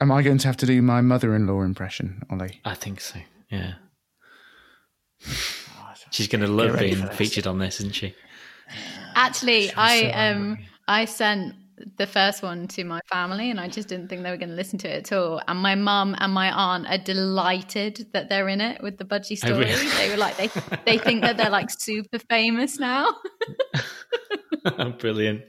am I going to have to do my mother-in-law impression, Ollie? I think so, yeah. She's going to love being featured on this, isn't she? Actually, I sent the first one to my family and I just didn't think they were going to listen to it at all. And my mum and my aunt are delighted that they're in it with the Budgie story. Really? They were like, they think that they're like super famous now. Brilliant.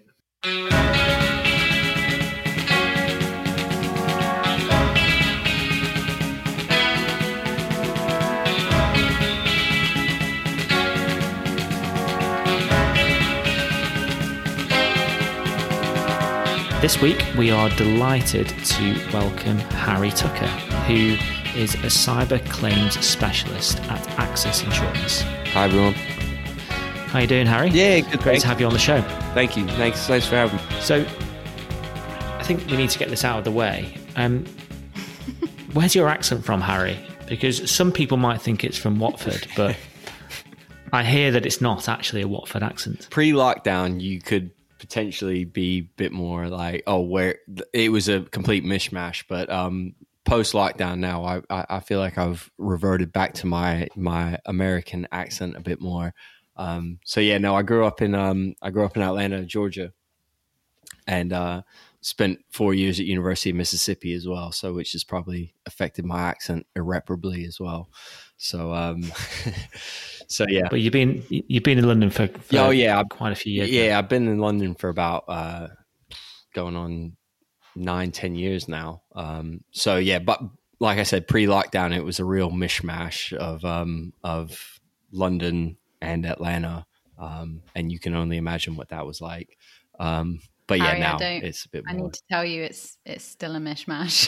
This week, we are delighted to welcome Harry Tucker, who is a cyber claims specialist at Access Insurance. Hi, everyone. How you doing, Harry? Yeah, good. Great to have you on the show. Thank you. Thanks for having me. So, I think we need to get this out of the way. Where's your accent from, Harry? Because some people might think it's from Watford, but I hear that it's not actually a Watford accent. Pre-lockdown, you could potentially be a bit more like, where it was a complete mishmash, but post-lockdown now, I feel like I've reverted back to my American accent a bit more. So yeah, no, I grew up in Atlanta, Georgia, and spent 4 years at University of Mississippi as well. So which has probably affected my accent irreparably as well. So so yeah. But you've been in London for quite a few years. Yeah, now. I've been in London for about going on 9-10 years now. So yeah, but like I said, pre-lockdown, it was a real mishmash of London and Atlanta, and you can only imagine what that was like. But yeah, Harry, now it's a bit more. I need to tell you, it's still a mishmash.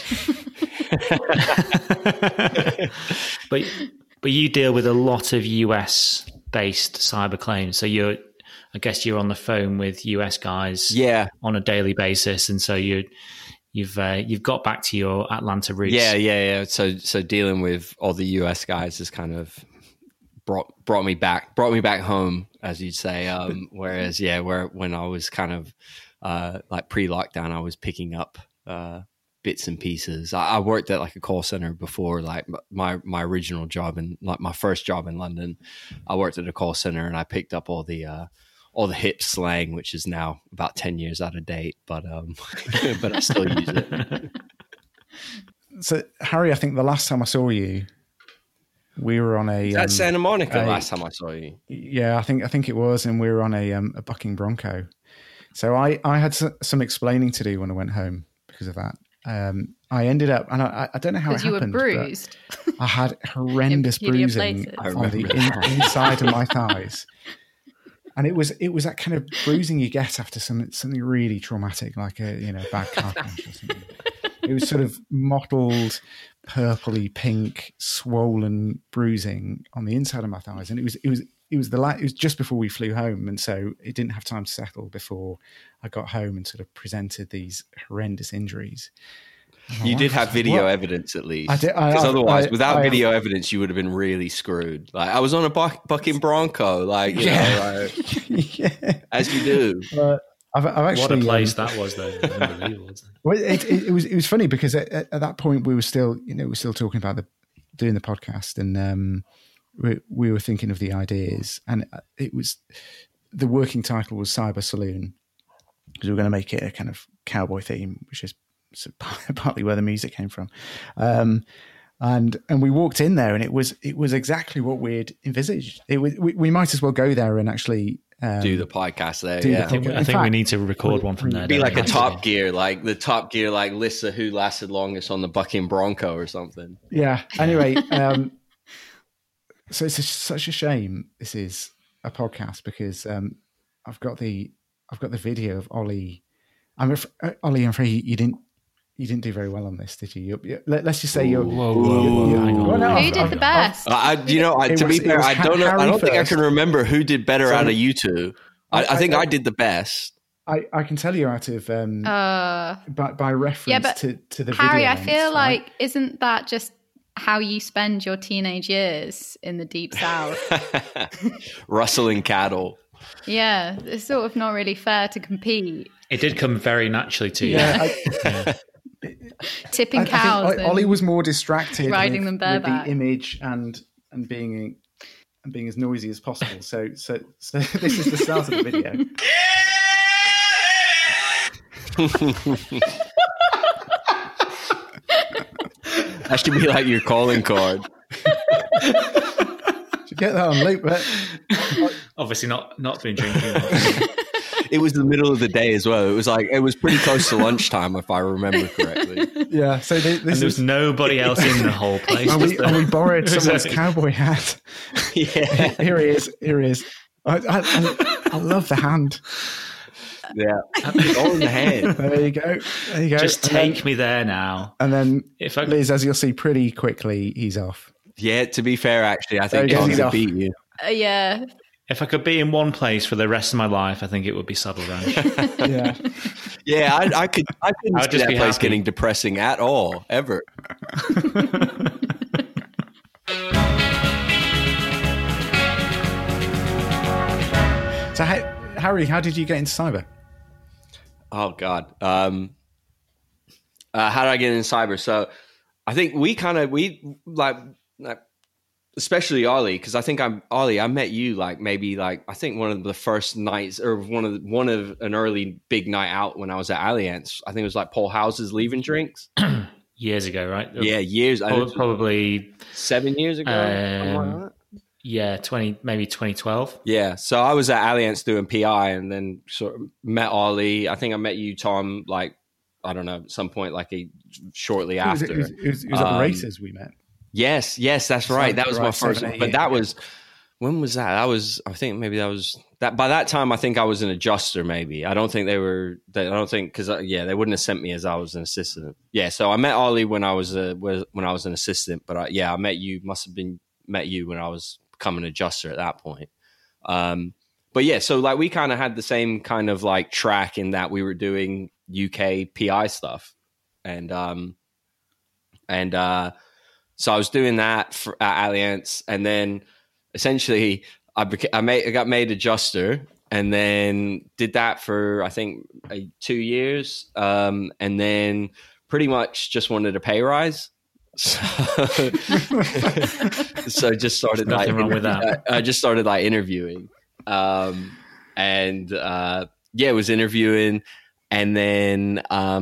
But you deal with a lot of US based cyber claims. So I guess you're on the phone with US guys on a daily basis, and so you've got back to your Atlanta roots. Yeah. So dealing with all the US guys has kind of brought me back home, as you'd say. Whereas when I was kind of like pre-lockdown, I was picking up bits and pieces. I worked at like a call center before, like my original job and like my first job in London. I worked at a call center and I picked up all the hip slang, which is now about 10 years out of date, but I still use it. So Harry, I think the last time I saw you, we were on at Santa Monica last time I saw you. Yeah, I think it was, and we were on a bucking bronco. So I had some explaining to do when I went home because of that. I ended up, and I don't know how it happened. You were bruised. I had horrendous bruising on the inside of my thighs, and it was that kind of bruising you get after something really traumatic, like a bad car crash or something. It was sort of mottled, purpley pink, swollen bruising on the inside of my thighs, and it was just before we flew home, and so it didn't have time to settle before I got home and sort of presented these horrendous injuries. You did have video evidence at least, because otherwise, without video evidence, you would have been really screwed. Like I was on a bucking bronco, like as you do. I've actually, what a place that was, though. Unbelievable. Well, it was funny because at that point we were still talking about doing the podcast, and we were thinking of the ideas, and it was the working title was Cyber Saloon because we were going to make it a kind of cowboy theme, which is partly where the music came from. And we walked in there, and it was exactly what we'd envisaged. We might as well go there and actually do the podcast there. I think we need to record one from there. Be like a Top Gear, like the Top Gear, like list of who lasted longest on the bucking bronco or something. Yeah. Anyway, so it's such a shame this is a podcast because I've got the video of Ollie. Ollie, I'm afraid you didn't do very well on this, did you? Let's just say you're. Who did the best? To be fair, I don't know. I don't think I can remember who did better out of you two. I think I did the best. I can tell you out of by reference to the video. Harry, I feel like isn't that just how you spend your teenage years in the deep south? Rustling cattle. Yeah, it's sort of not really fair to compete. It did come very naturally to you. tipping cows. Ollie was more distracted riding them bareback. With the image and being as noisy as possible. So this is the start of the video. That should be like your calling card. Should get that on loop, but obviously not been drinking. It was the middle of the day as well. It was pretty close to lunchtime, if I remember correctly. Yeah. So and there was nobody else in the whole place. And we borrowed someone's cowboy hat. Yeah. Here he is. I love the hand. Yeah, all in the hand. There you go. Just take me there now. And then, Liz, as you'll see pretty quickly, he's off. Yeah, to be fair, actually, I think Tom could beat you. Yeah. If I could be in one place for the rest of my life, I think it would be Saddle Ranch. Yeah. Yeah, I couldn't see that place getting depressing at all, ever. So, Harry, how did you get into cyber? Oh God, how did I get into cyber? So, I think we especially Ollie, because I think I met you I think one of the first nights or one of an early big night out when I was at Allianz. I think it was like Paul House's Leaving Drinks. Years ago, right? Yeah, years. Probably 7 years ago. Something like that. Yeah, maybe 2012. Yeah, so I was at Allianz doing PI, and then sort of met Ollie. I think I met you, Tom, I don't know, at some point, shortly after. It was at the races we met. Yes, that's right. That was my first one. But that was, when was that? I think that was that. By that time, I think I was an adjuster. Maybe I don't think because they wouldn't have sent me as I was an assistant. Yeah, so I met Ollie when I was an assistant. But I met you. Must have been met you when I was becoming an adjuster at that point. But yeah, so we kind of had the same kind of track in that we were doing UK PI stuff, and so I was doing that at Allianz, and then essentially I got made adjuster, and then did that for I think 2 years, and then pretty much just wanted a pay rise. So just started nothing wrong with that. I just started interviewing, and was interviewing, and then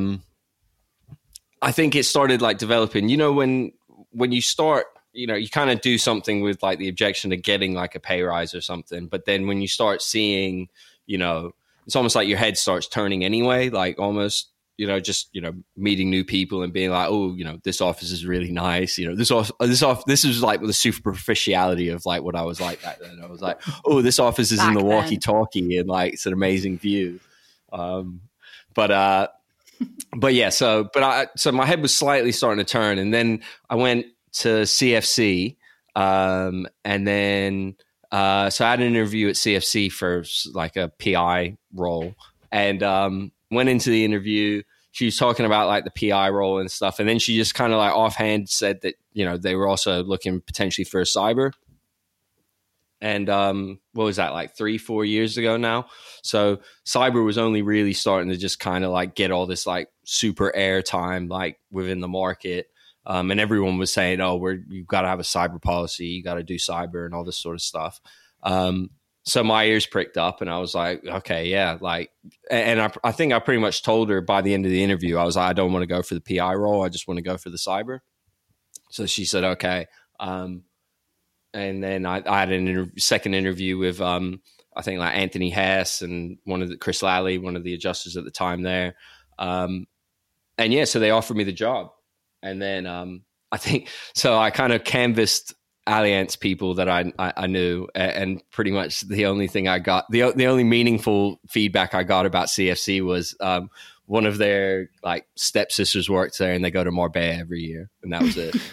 I think it started developing. When you start, you kind of do something with the objection to getting a pay rise or something. But then when you start seeing, it's almost like your head starts turning anyway, almost, just, meeting new people and being this office is really nice. This is the superficiality of what I was like back then. I was like, oh, this office is in the walkie-talkie and it's an amazing view. But yeah, so my head was slightly starting to turn, and then I went to CFC, and then so I had an interview at CFC for a PI role, and went into the interview. She was talking about the PI role and stuff, and then she just kind of offhand said that they were also looking potentially for a cyber. And what was that, 3-4 years ago now? So cyber was only really starting to just kind of get all this super airtime within the market. And everyone was saying, oh, you've got to have a cyber policy. You got to do cyber and all this sort of stuff. So my ears pricked up and I was like, okay, yeah. And I think I pretty much told her by the end of the interview, I was like, I don't want to go for the PI role. I just want to go for the cyber. So she said, okay. And then I had a second interview with, I think Anthony Hess and Chris Lally, one of the adjusters at the time there. And yeah, so they offered me the job. And then I think, so I kind of canvassed Allianz people that I knew, and pretty much the only thing I got, the only meaningful feedback I got about CFC was one of their stepsisters works there and they go to Marbella every year. And that was it.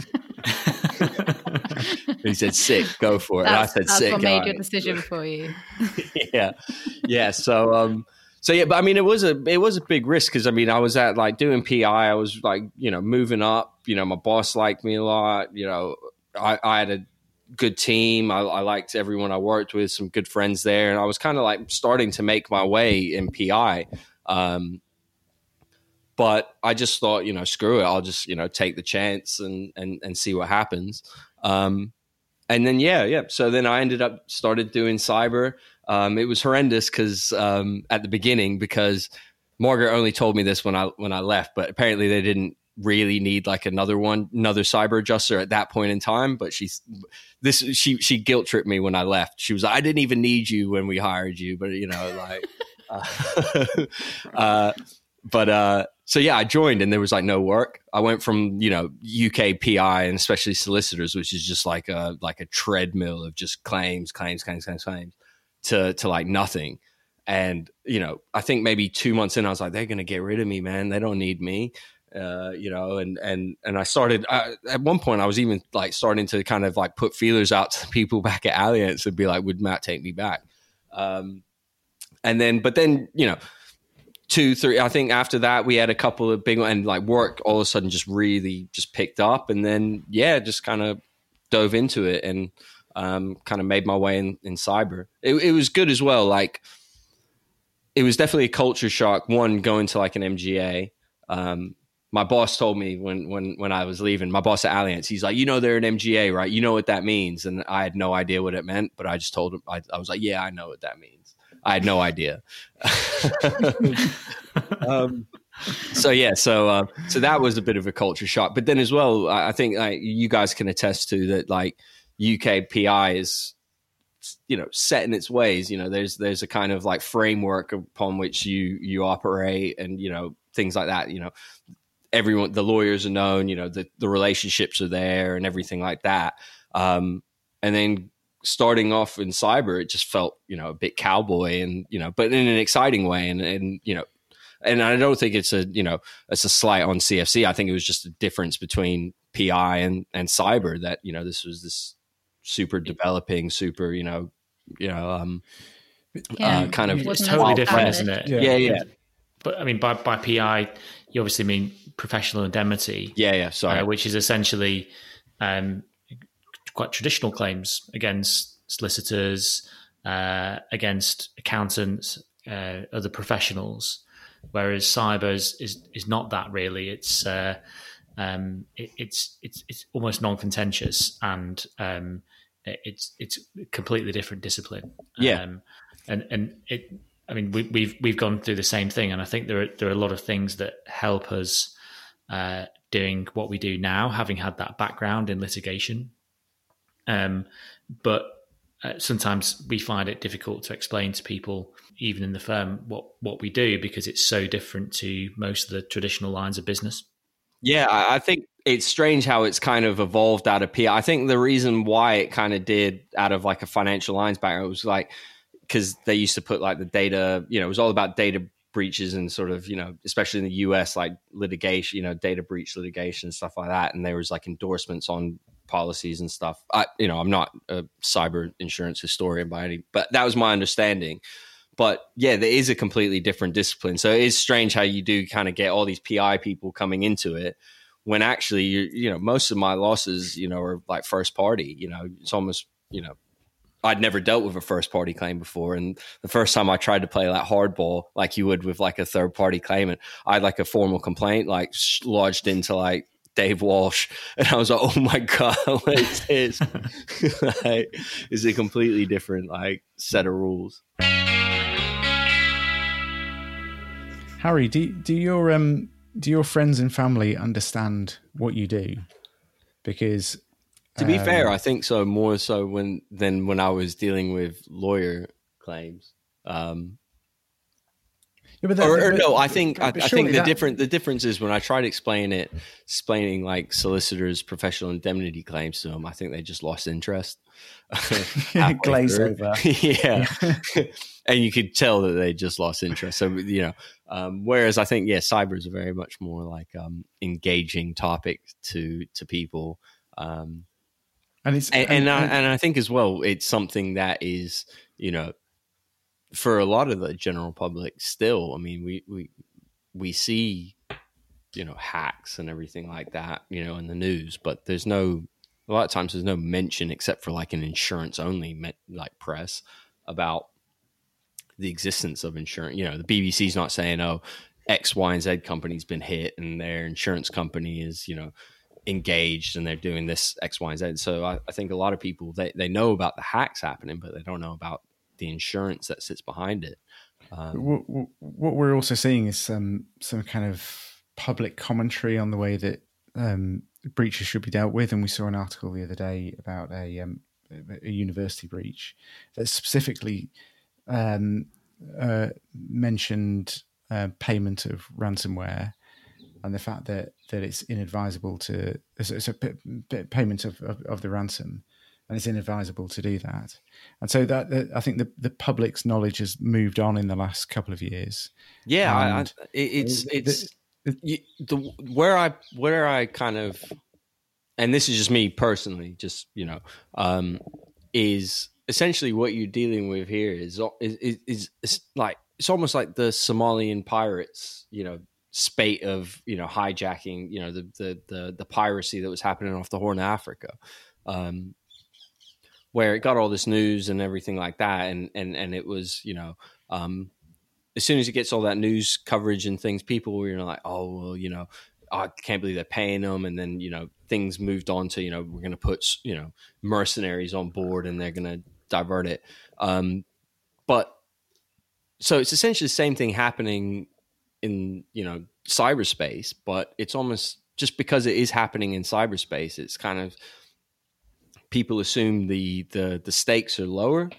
He said, sick, go for it. And I said, sick. That's what made your decision for you. Yeah. So yeah, but I mean, it was a big risk because I mean, I was at doing PI. I was moving up. My boss liked me a lot. I had a good team. I liked everyone I worked with. Some good friends there, and I was kind of starting to make my way in PI. But I just thought, screw it. I'll just, take the chance and see what happens. And then, yeah. So then I started doing cyber. It was horrendous because at the beginning, because Margaret only told me this when I left, but apparently they didn't really need like another cyber adjuster at that point in time. But she guilt tripped me when I left. She was like, I didn't even need you when we hired you, but so yeah, I joined and there was like no work. I went from, UK PI and especially solicitors, which is just like a treadmill of just claims to like nothing. And, I think maybe 2 months in, I was like, they're going to get rid of me, man. They don't need me. And I started, at one point I was even like starting to kind of like put feelers out to people back at Allianz and be like, would Matt take me back? But then, 2, 3, I think after that we had a couple of big, and like work all of a sudden just really just picked up. And then, just kind of dove into it and kind of made my way in cyber. It was good as well. Like, it was definitely a culture shock. One, going to like an MGA. My boss told me when I was leaving, my boss at Allianz, he's like, they're an MGA, right? You know what that means? And I had no idea what it meant, but I just told him, I was like, yeah, I know what that means. I had no idea. So that was a bit of a culture shock. But then as well, I think you guys can attest to that, like UK PI is, set in its ways. There's a kind of like framework upon which you operate and, things like that. Everyone, the lawyers are known, the relationships are there and everything like that. And then starting off in cyber, it just felt, a bit cowboy and, but in an exciting way. And I don't think it's it's a slight on CFC. I think it was just a difference between PI and cyber that, this was this super developing, super, kind of. It's totally different, isn't it? Yeah. But I mean, by PI, you obviously mean professional indemnity. Yeah. Sorry. Which is essentially quite traditional claims against solicitors, against accountants, other professionals. Whereas cyber is not that really. It's almost non-contentious and it's a completely different discipline. Yeah, I mean, we've gone through the same thing, and I think there are a lot of things that help us doing what we do now, having had that background in litigation. But sometimes we find it difficult to explain to people, even in the firm, what we do, because it's so different to most of the traditional lines of business. Yeah, I think it's strange how it's kind of evolved out of PI. I think the reason why it kind of did out of like a financial lines background was like, because they used to put like the data, it was all about data breaches and sort of, especially in the US, like litigation, data breach litigation, stuff like that. And there was like endorsements on policies and stuff. I'm not a cyber insurance historian but that was my understanding. But yeah, there is a completely different discipline. So it is strange how you do kind of get all these PI people coming into it when actually, most of my losses, are like first party. It's almost, I'd never dealt with a first party claim before. And the first time I tried to play like hardball, like you would with like a third party claimant, I had like a formal complaint, like lodged into like Dave Walsh. And I was like, oh my God, what is this? Like, it's a completely different like set of rules. Harry, do your friends and family understand what you do? Because to be fair, I think so, more so than when I was dealing with lawyer claims. I think the difference is when I tried explaining like solicitors' professional indemnity claims to them, I think they just lost interest. Glaze over. Yeah. And you could tell that they just lost interest. So, whereas I think, cyber is a very much more like engaging topic to people. And I think as well, it's something that is, for a lot of the general public still, I mean, we see, hacks and everything like that, in the news, but a lot of times there's no mention except for like an insurance only like press about the existence of insurance. The BBC's not saying, oh, X, Y, and Z company's been hit, and their insurance company is, engaged, and they're doing this X, Y, and Z. So I think a lot of people, they know about the hacks happening, but they don't know about the insurance that sits behind it. What we're also seeing is some kind of public commentary on the way that breaches should be dealt with. And we saw an article the other day about a university breach that specifically mentioned payment of ransomware and the fact that it's inadvisable to, it's a payment of the ransom, and it's inadvisable to do that. And so that I think the public's knowledge has moved on in the last couple of years. Yeah, where I kind of, and this is just me personally, just is essentially what you're dealing with here is like, it's almost like the Somalian pirates, spate of hijacking, the piracy that was happening off the Horn of Africa, where it got all this news and everything like that, and it was as soon as it gets all that news coverage and things, people were like, oh well, I can't believe they're paying them, and then things moved on to we're going to put mercenaries on board and they're going to divert it, but so it's essentially the same thing happening in cyberspace, but it's almost just because it is happening in cyberspace, it's kind of, people assume the stakes are lower,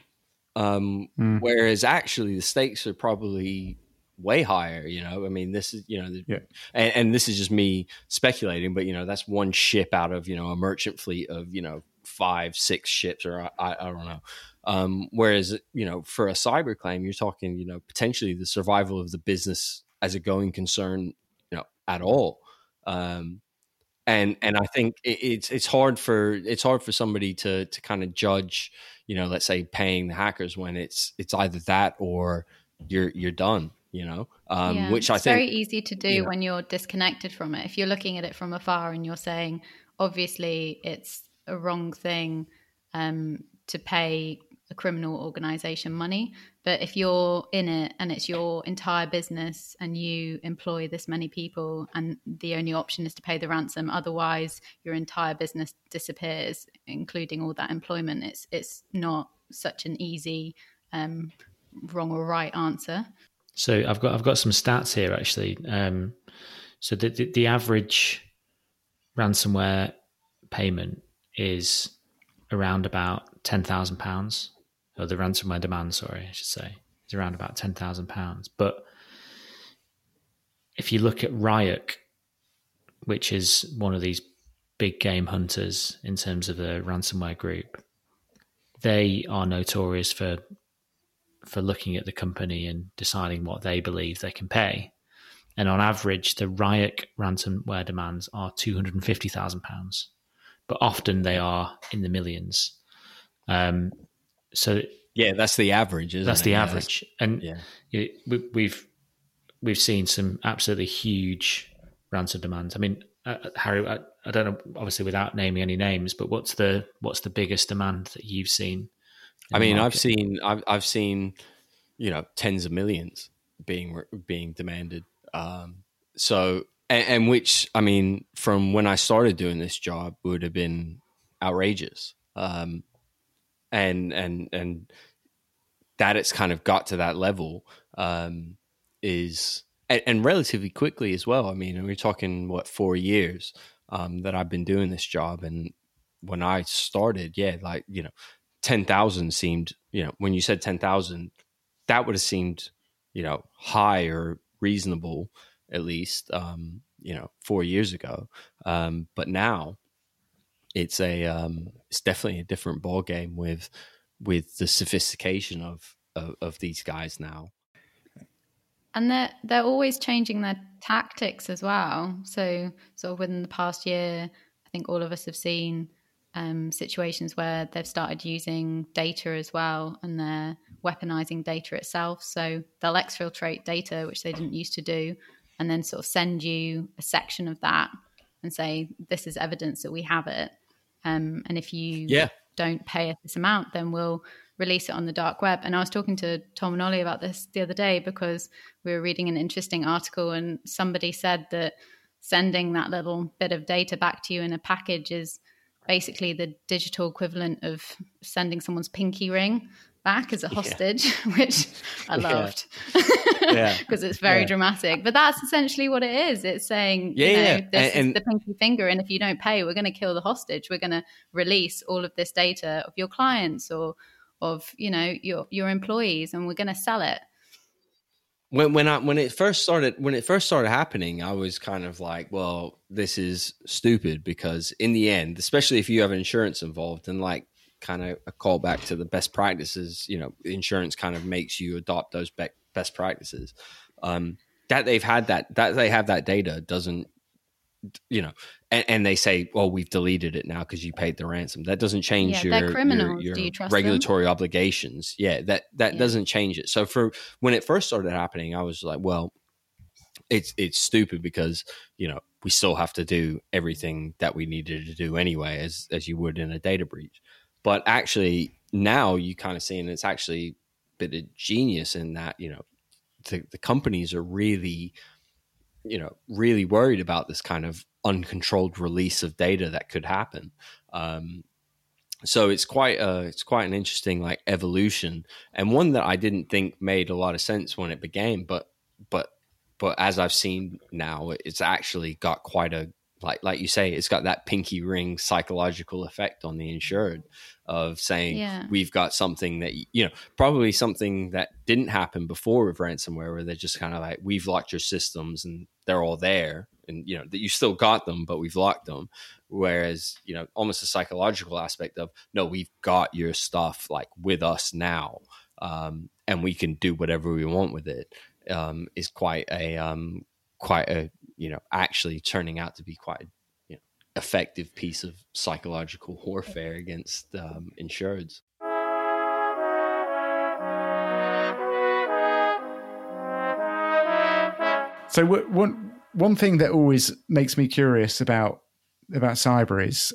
whereas actually the stakes are probably way higher. I mean, this is and this is just me speculating, but that's one ship out of a merchant fleet of 5-6 ships, or I don't know. Whereas for a cyber claim, you're talking potentially the survival of the business as a going concern at all. And I think it's hard for somebody to kind of judge, let's say paying the hackers when it's either that or you're done, which I think it's very easy to do when you're disconnected from it. If you're looking at it from afar and you're saying, obviously it's a wrong thing to pay a criminal organization money, but if you're in it and it's your entire business and you employ this many people and the only option is to pay the ransom, otherwise your entire business disappears, including all that employment, it's not such an easy wrong or right answer. So I've got some stats here actually. So the average ransomware payment is around about £10,000. Or the ransomware demand, sorry, I should say, is around about £10,000. But if you look at Ryuk, which is one of these big game hunters in terms of the ransomware group, they are notorious for looking at the company and deciding what they believe they can pay. And on average, the Ryuk ransomware demands are £250,000, but often they are in the millions. So yeah, that's the average, isn't it? That's the average. And we've seen some absolutely huge ransom demands. I mean, Harry, I don't know, obviously without naming any names, but what's the biggest demand that you've seen? I mean, I've seen tens of millions being demanded. So and which, I mean, from when I started doing this job would have been outrageous. And that it's kind of got to that level is relatively quickly as well. I mean, we're talking 4 years that I've been doing this job, and when I started, 10,000 seemed, when you said 10,000, that would have seemed high or reasonable at least 4 years ago, but now it's definitely a different ball game with the sophistication of these guys now. And they're always changing their tactics as well. So sort of within the past year, I think all of us have seen situations where they've started using data as well, and they're weaponizing data itself. So they'll exfiltrate data, which they didn't used to do, and then sort of send you a section of that and say, this is evidence that we have it. And if you don't pay us this amount, then we'll release it on the dark web. And I was talking to Tom and Ollie about this the other day because we were reading an interesting article, and somebody said that sending that little bit of data back to you in a package is basically the digital equivalent of sending someone's pinky ring back as a hostage, which I loved because it's very dramatic. But that's essentially what it is. It's saying, this is the pinky finger, and if you don't pay, we're going to kill the hostage. We're going to release all of this data of your clients or of your employees, and we're going to sell it. When it first started happening, I was kind of like, well, this is stupid, because in the end, especially if you have insurance involved, and like kind of a callback to the best practices, insurance kind of makes you adopt those best practices. That they have that data doesn't, and they say, well, we've deleted it now because you paid the ransom. That doesn't change your regulatory obligations. Yeah, that doesn't change it. So when it first started happening, I was like, well, it's stupid, because we still have to do everything that we needed to do anyway, as you would in a data breach. But actually now you kind of see, and it's actually a bit of genius in that, the companies are really worried about this kind of uncontrolled release of data that could happen. So it's quite an interesting like evolution, and one that I didn't think made a lot of sense when it began, but as I've seen now, it's actually got quite a, like you say, it's got that pinky ring psychological effect on the insured of saying, we've got something that, probably something that didn't happen before with ransomware, where they're just kind of like, we've locked your systems and they're all there, and, that you still got them, but we've locked them. Whereas, almost a psychological aspect of, no, we've got your stuff like with us now, and we can do whatever we want with it, is quite a, actually turning out to be quite effective piece of psychological warfare against insureds. So one thing that always makes me curious about cyber is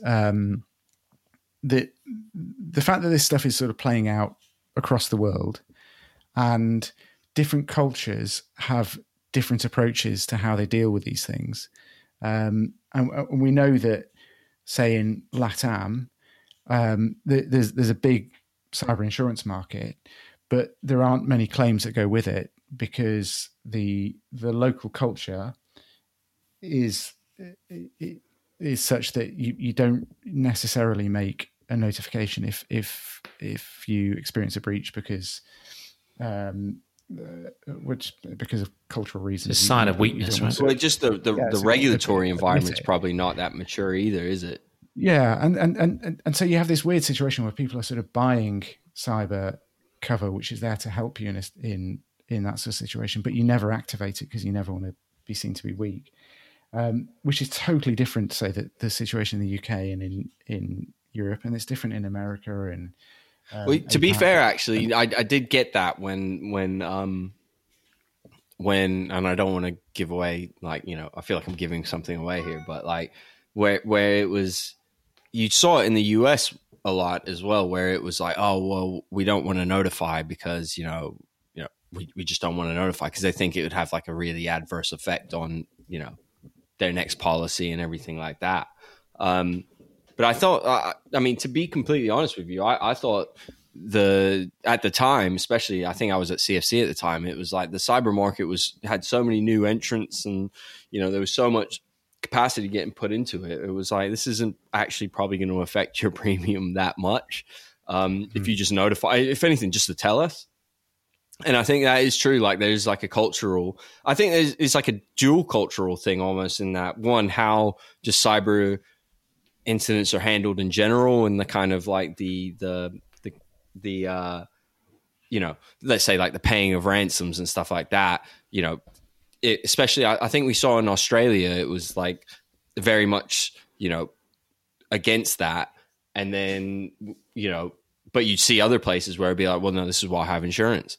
the fact that this stuff is sort of playing out across the world, and different cultures have different approaches to how they deal with these things. And we know that, say in LATAM, there's a big cyber insurance market, but there aren't many claims that go with it, because the local culture is such that you don't necessarily make a notification if you experience a breach, because of cultural reasons. It's a sign of weakness, right? Well, just the regulatory environment's probably not that mature either, is it? Yeah, and so you have this weird situation where people are sort of buying cyber cover, which is there to help you in that sort of situation, but you never activate it because you never want to be seen to be weak, which is totally different to, say, the situation in the UK and in Europe, and it's different in America and. Well, to be fair, actually, I did get that when, and I don't want to give away, like, I feel like I'm giving something away here, but like where it was, you saw it in the US a lot as well, where it was like, oh, well, we don't want to notify because, we just don't want to notify because they think it would have like a really adverse effect on, their next policy and everything like that. But I thought, to be completely honest with you, I thought at the time, especially, I think I was at CFC at the time, it was like the cyber market had so many new entrants, and, there was so much capacity getting put into it. It was like, this isn't actually probably going to affect your premium that much. If you just notify, if anything, just to tell us. And I think that is true. Like, there's like I think it's like a dual cultural thing almost, in that one, how just cyber incidents are handled in general, and the kind of like the let's say like the paying of ransoms and stuff like that, especially I think we saw in Australia, it was like very much, against that. And then, but you'd see other places where it'd be like, well, no, this is why I have insurance.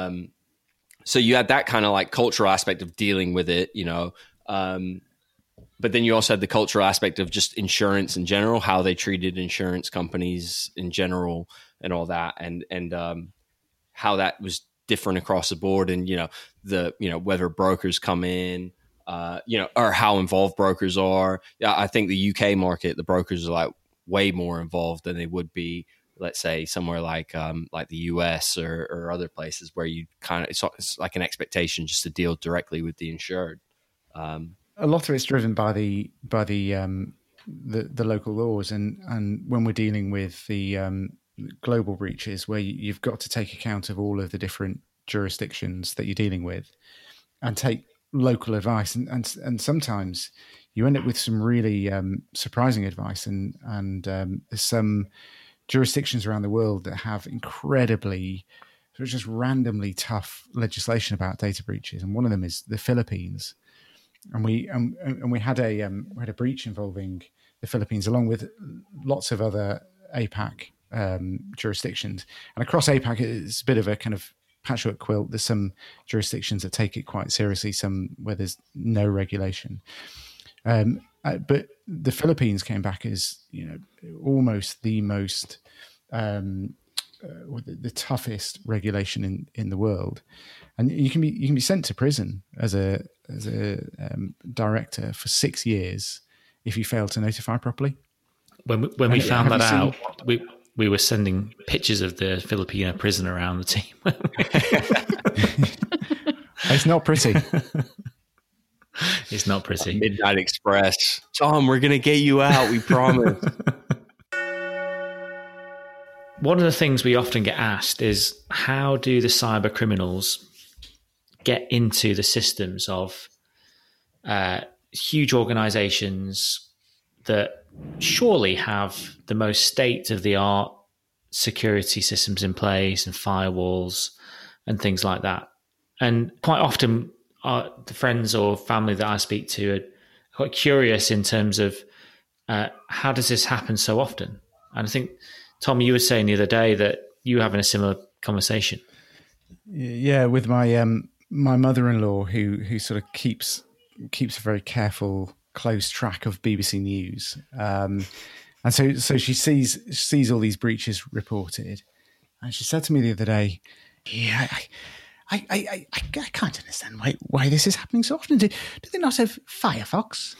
So you had that kind of like cultural aspect of dealing with it, but then you also had the cultural aspect of just insurance in general, how they treated insurance companies in general and all that. And how that was different across the board. And, whether brokers come in, or how involved brokers are. Yeah, I think the UK market, the brokers are like way more involved than they would be, let's say, somewhere like the US or other places where you kind of, it's like an expectation just to deal directly with the insured. A lot of it's driven by the local laws, and when we're dealing with the global breaches, where you've got to take account of all of the different jurisdictions that you're dealing with, and take local advice, and sometimes you end up with some really surprising advice, and there's some jurisdictions around the world that have incredibly just randomly tough legislation about data breaches, and one of them is the Philippines. And we had a breach involving the Philippines, along with lots of other APAC jurisdictions. And across APAC, it's a bit of a kind of patchwork quilt. There's some jurisdictions that take it quite seriously, some where there's no regulation. But the Philippines came back as almost the most the toughest regulation in the world, and you can be sent to prison as a director for 6 years if you fail to notify properly. When we found that out, we were sending pictures of the Filipino prison around the team. It's not pretty. It's not pretty. Midnight Express. Tom, we're going to get you out. We promise. One of the things we often get asked is, how do the cyber criminals get into the systems of huge organizations that surely have the most state-of-the-art security systems in place and firewalls and things like that? And quite often, the friends or family that I speak to are quite curious in terms of how does this happen so often? And I think, Tom, you were saying the other day that you were having a similar conversation. Yeah, with my my mother-in-law, who sort of keeps a very careful, close track of BBC News, and so she sees all these breaches reported, and she said to me the other day, "Yeah, I can't understand why this is happening so often. Do they not have Firefox?"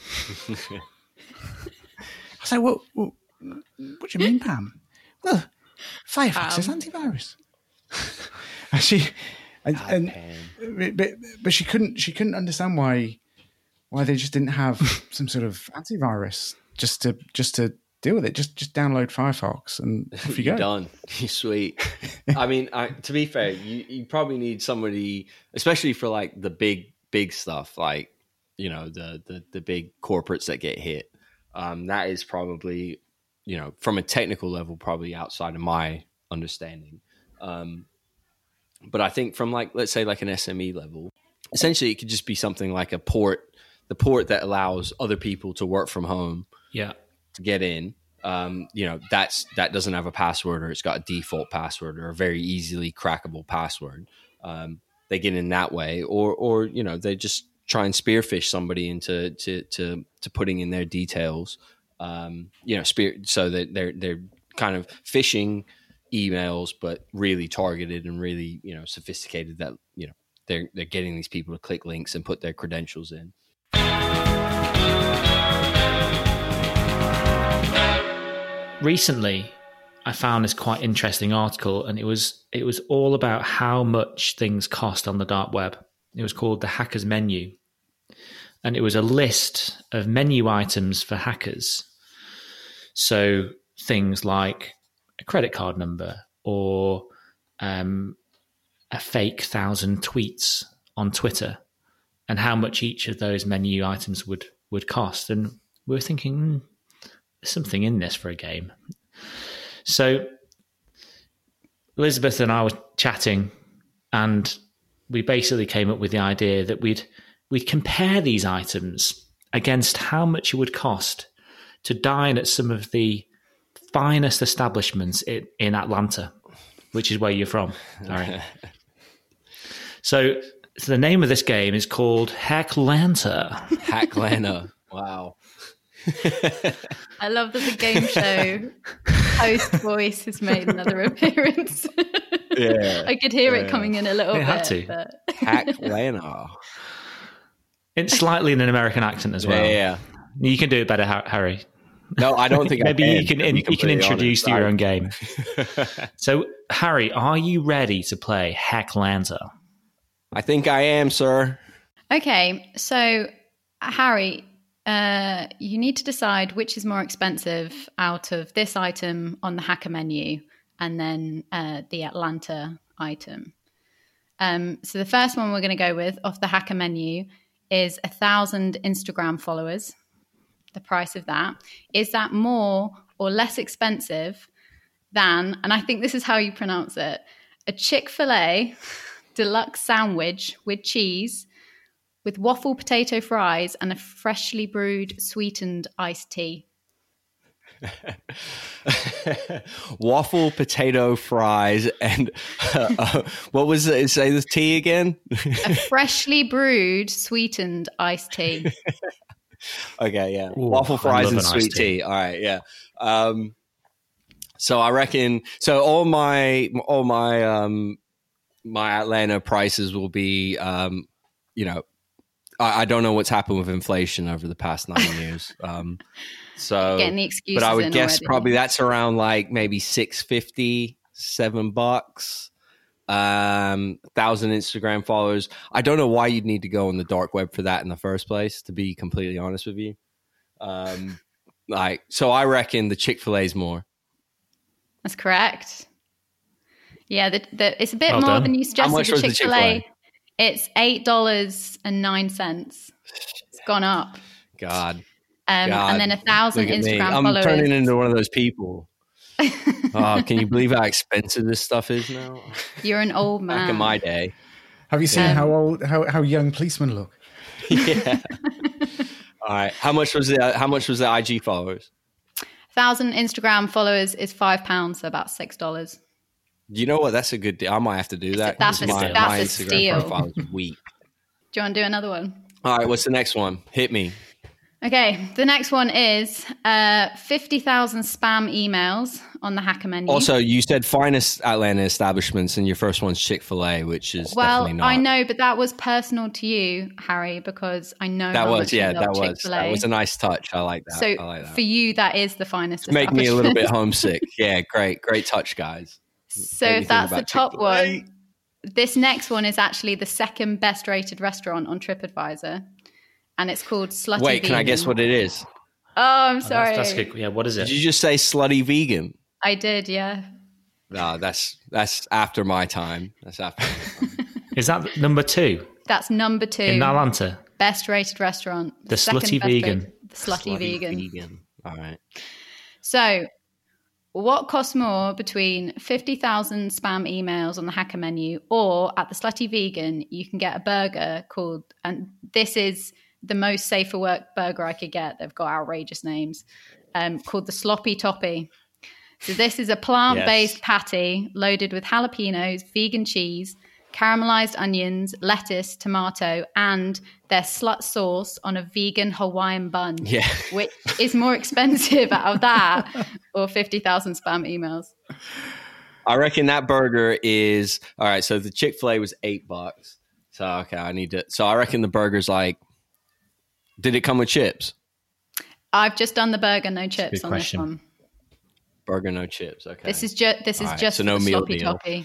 I said, "Well, what do you mean, Pam?" "Well, Firefox is antivirus." But she couldn't understand why they just didn't have some sort of antivirus just to deal with it. Just download Firefox and off you go. You're done. You're sweet. I mean, to be fair, you probably need somebody, especially for like the big stuff, like the big corporates that get hit. That is probably, from a technical level, probably outside of my understanding. But I think from let's say like an SME level, essentially it could just be something like the port that allows other people to work from home. Yeah. To get in, that doesn't have a password, or it's got a default password or a very easily crackable password. They get in that way, or they just try and spearfish somebody into to putting in their details. So that they're kind of phishing emails, but really targeted and really sophisticated. That they're getting these people to click links and put their credentials in. Recently, I found this quite interesting article, and it was all about how much things cost on the dark web. It was called The Hacker's Menu, and it was a list of menu items for hackers. So things like a credit card number, or a fake 1,000 tweets on Twitter, and how much each of those menu items would cost. And we were thinking, there's something in this for a game. So Elizabeth and I were chatting, and we basically came up with the idea that we'd compare these items against how much it would cost to dine at some of the finest establishments in Atlanta, which is where you're from. All right. So the name of this game is called Hacklanta. Hacklanta. Wow. I love that the game show host voice has made another appearance. Yeah. I could hear it coming in a little bit. Had to. But... Hacklana. It's slightly in an American accent as well. Yeah. You can do it better, Harry. No, I don't think Maybe I you can introduce your own game. So, Harry, are you ready to play Hacklanta? I think I am, sir. Okay, so Harry, you need to decide which is more expensive out of this item on the hacker menu and then the Atlanta item. So the first one we're going to go with off the hacker menu is 1,000 Instagram followers. The price of that. Is that more or less expensive than, and I think this is how you pronounce it, a Chick-fil-A deluxe sandwich with cheese, with waffle potato fries and a freshly brewed sweetened iced tea? Waffle potato fries and what was it? Say the tea again. A freshly brewed sweetened iced tea. Okay, yeah. Ooh, waffle fries and sweet tea. tea. All right, yeah. So I reckon all my my Atlanta prices will be I don't know what's happened with inflation over the past 9 years. So getting the excuses, but I would guess already. probably that's around like maybe $6.50, $7. 1,000 Instagram followers. I don't know why you'd need to go on the dark web for that in the first place, to be completely honest with you. So I reckon the Chick-fil-A is more. That's correct. Yeah, it's a bit Well more done. than you How suggested. much The was the Chick-fil-A, Chick-fil-A? it's $8.09. It's gone up. God. And then 1,000 Look at me. Instagram I'm followers. turning into one of those people. Oh, can you believe how expensive this stuff is now? You're an old man. Back in my day. Have you seen how young policemen look? Yeah. All right. How much was the IG followers? 1,000 Instagram followers is £5, so about $6. You know what? That's a good deal. I might have to do that. That's a my Instagram steal. profile is weak. Do you want to do another one? All right. What's the next one? Hit me. Okay, the next one is 50,000 spam emails on the hacker menu. Also, you said finest Atlanta establishments, and your first one's Chick-fil-A, which is definitely not. I know, but that was personal to you, Harry, because I know that how was much you love Chick-fil-A. that was a nice touch. I like that. So I like that. for you, that is the finest. Make me a little bit establishment. homesick. Yeah, great touch, guys. So Make me if think that's the about top Chick-fil-A. one, this next one is actually the second best rated restaurant on TripAdvisor. And it's called Slutty Wait, Vegan. can I guess what it is? Oh, I'm sorry. That's good. Yeah, what is it? Did you just say slutty vegan? I did, yeah. No, that's after my time. That's after my time. Is that number 2 That's number 2. in Atlanta? Best rated restaurant. The second Slutty best Vegan. rated- The Slutty Vegan. All right. So, what costs more between 50,000 spam emails on the hacker menu or at the Slutty Vegan, you can get a burger called, and this is the most safe for work burger I could get. They've got outrageous names, called the Sloppy Toppy. So this is a plant-based patty loaded with jalapenos, vegan cheese, caramelized onions, lettuce, tomato, and their slut sauce on a vegan Hawaiian bun. Yeah. Which is more expensive out of that or 50,000 spam emails? I reckon that burger is all right. So the Chick-fil-A was $8. So okay, I need to. So I reckon the burger's like. Did it come with chips? I've just done the burger, no chips on question. this one. Burger, no chips. Okay. This is just right, so no the meal Sloppy deal. Toppy.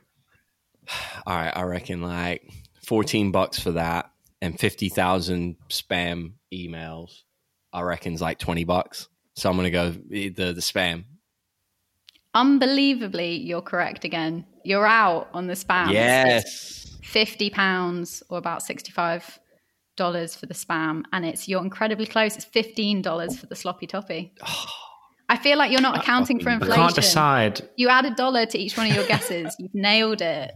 All right, I reckon like $14 for that and 50,000 spam emails. I reckon's like $20. So I'm gonna go the spam. Unbelievably, you're correct again. You're out on the spam. Yes. £50 or about $65 for the spam, and you're incredibly close. It's $15 for the Sloppy Toppy. I feel like you're not accounting for I inflation. can't decide. You add $1 to each one of your guesses. You've nailed it.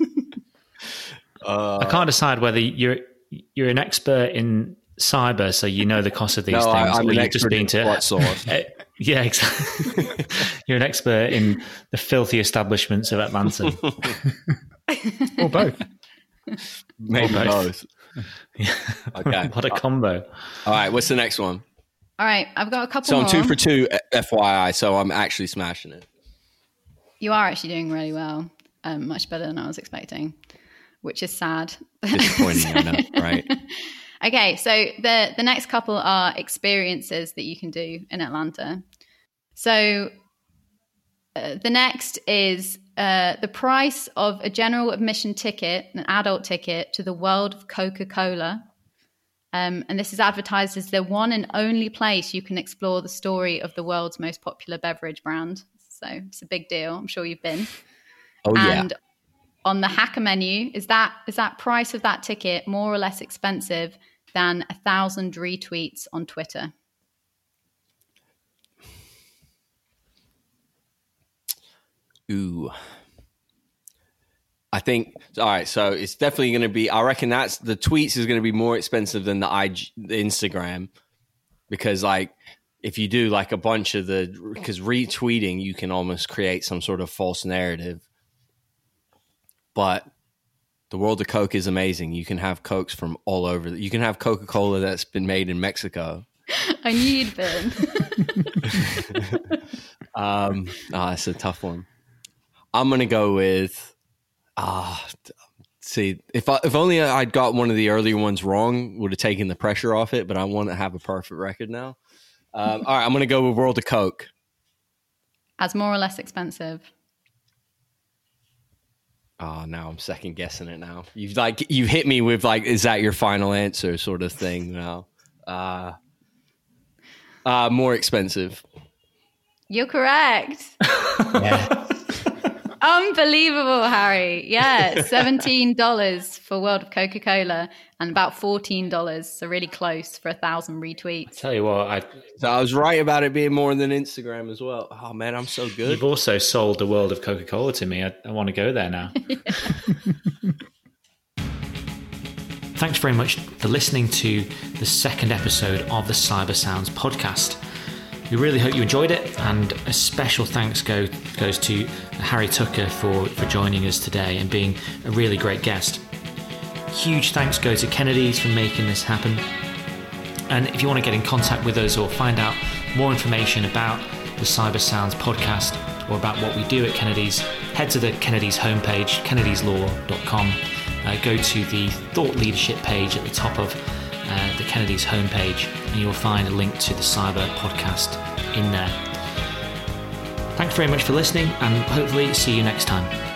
I can't decide whether you're an expert in cyber, so you know the cost of these things, I'm or an you've just expert been in to what sauce. Yeah, exactly. You're an expert in the filthy establishments of Atlanta. Or both. Maybe Or both. both. Okay. What a combo. All right. What's the next one? All right. I've got a couple So more. I'm 2 for 2, FYI. So I'm actually smashing it. You are actually doing really well. Much better than I was expecting, which is sad. Disappointing, I know, right? Okay, so the next couple are experiences that you can do in Atlanta. So the next is the price of a general admission ticket, an adult ticket to the world of Coca-Cola. And this is advertised as the one and only place you can explore the story of the world's most popular beverage brand. So it's a big deal. I'm sure you've been. Oh, yeah. And on the hacker menu, is that price of that ticket more or less expensive than 1,000 retweets on Twitter? Ooh. I think, all right, so it's definitely going to be, I reckon that's, the tweets is going to be more expensive than the Instagram, because like, if you do like a bunch of because retweeting, you can almost create some sort of false narrative. But the world of Coke is amazing. You can have Cokes from all over. You can have Coca-Cola that's been made in Mexico. I knew you'd been. That's a tough one. I'm going to go with, see, if only I'd got one of the earlier ones wrong, would have taken the pressure off it, but I want to have a perfect record now. All right, I'm going to go with World of Coke. As more or less expensive. Oh, now I'm second guessing it now. You hit me with like, is that your final answer sort of thing now? More expensive. You're correct. Yeah. Unbelievable, Harry. Yeah, $17 for World of Coca-Cola and about $14, so really close, for 1,000 retweets. Tell you what, So I was right about it being more than Instagram as well. Oh man, I'm so good. You've also sold the world of Coca-Cola to me. I want to go there now. Thanks very much for listening to the second episode of the Cyber Sounds podcast. We really hope you enjoyed it, and a special thanks goes to Harry Tucker for joining us today and being a really great guest. Huge thanks go to Kennedy's for making this happen. And if you want to get in contact with us or find out more information about the Cyber Sounds podcast or about what we do at Kennedy's, head to the Kennedy's homepage, kennedyslaw.com. Go to the Thought Leadership page at the top of the Kennedy's homepage, and you'll find a link to the Cyber podcast in there. Thanks very much for listening, and hopefully see you next time.